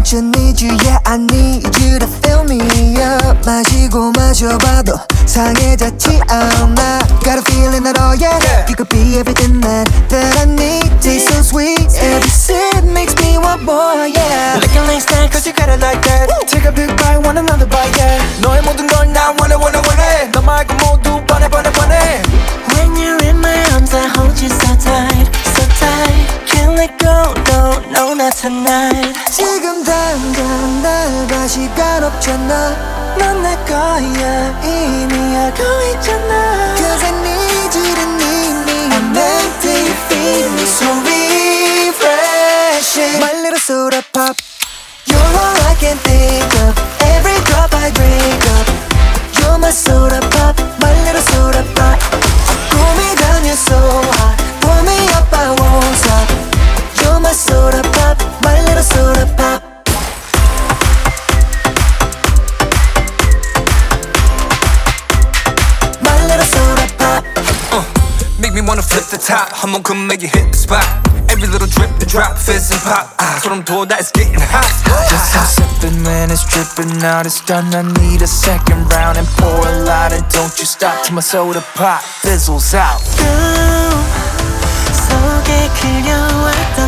want you, need you, yeah I need you to fill me up. 마시고 마셔봐도 상해졌지 않아. Got a feeling that oh yeah, you could be everything that I need. Taste so sweet, every sip makes me want more, yeah. Licking like snacks, cause you got it like that. Take a big bite, want another bite, yeah. 너의 모든 걸 나 원해 너 말고 모두 뻔해 When you're in my arms I hold you so tight, so tight. Can't let go, no, no, not tonight. 지금 당장 날 봐 시간 없잖아. 넌 내 거야 이미 알고 있잖아. Cause I need you to need me. I'm empty, you feed me so refreshing. My little soda pop, you're all I can think of. Every drop I drink up. You're my soda pop, my little soda pop. Cool me down, you're so hot. Pull me up, I won't stop. You're my soda pop, my little soda pop. My little soda pop. Make me wanna flip the top. 한번 come make you hit the spot. Every little drip, the drop, fizz and pop. 소름 돋아, it's getting hot. Just stop sipping when it's dripping out. It's done, I need a second round. And pour a lot and don't you stop till my soda pop fizzles out. 속에 그려왔던